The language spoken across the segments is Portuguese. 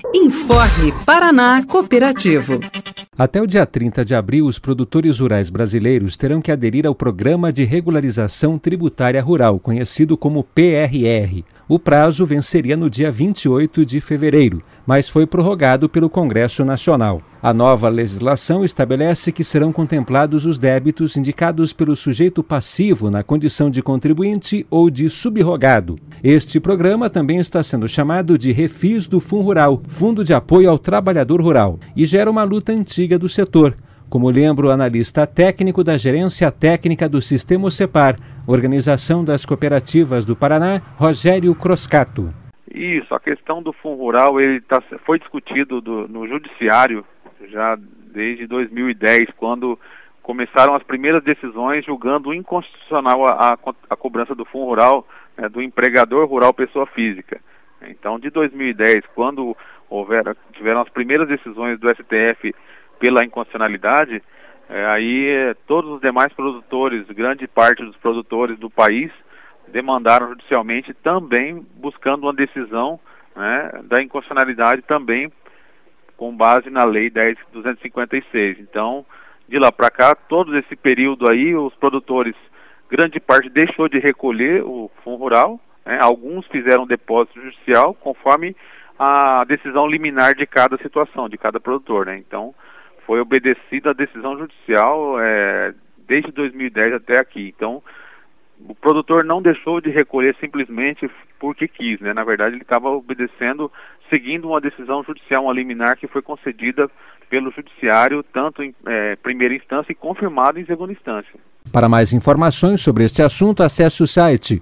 Informe Paraná Cooperativo. Até o dia 30 de abril, os produtores rurais brasileiros terão que aderir ao Programa de Regularização Tributária Rural, conhecido como PRR. O prazo venceria no dia 28 de fevereiro, mas foi prorrogado pelo Congresso Nacional. A nova legislação estabelece que serão contemplados os débitos indicados pelo sujeito passivo na condição de contribuinte ou de subrogado. Este programa também está sendo chamado de Refis do FUNRural, Fundo de Apoio ao Trabalhador Rural, e gera uma luta antiga do setor, como lembra o analista técnico da Gerência Técnica do Sistema Cepar, Organização das Cooperativas do Paraná, Rogério Croscato. Isso, a questão do FUNRural foi discutido no Judiciário já desde 2010, quando começaram as primeiras decisões julgando inconstitucional a cobrança do FUNRural, né, do empregador rural pessoa física. Então, de 2010, quando tiveram as primeiras decisões do STF pela inconstitucionalidade, todos os demais produtores, grande parte dos produtores do país, demandaram judicialmente também buscando uma decisão, né, da inconstitucionalidade também com base na Lei 10.256. Então, de lá para cá, todo esse período aí, os produtores, grande parte deixou de recolher o FUNRural, né, alguns fizeram depósito judicial conforme a decisão liminar de cada situação, de cada produtor, né? Então, foi obedecida a decisão judicial desde 2010 até aqui. Então, o produtor não deixou de recolher simplesmente porque quis, né? Na verdade, ele estava obedecendo, seguindo uma decisão judicial, uma liminar que foi concedida pelo judiciário, tanto em primeira instância e confirmada em segunda instância. Para mais informações sobre este assunto, acesse o site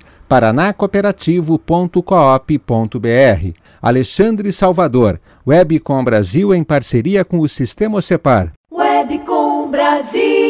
paranacooperativo.coop.br. Alexandre Salvador, Webcom Brasil em parceria com o Sistema Cepar. Webcom Brasil.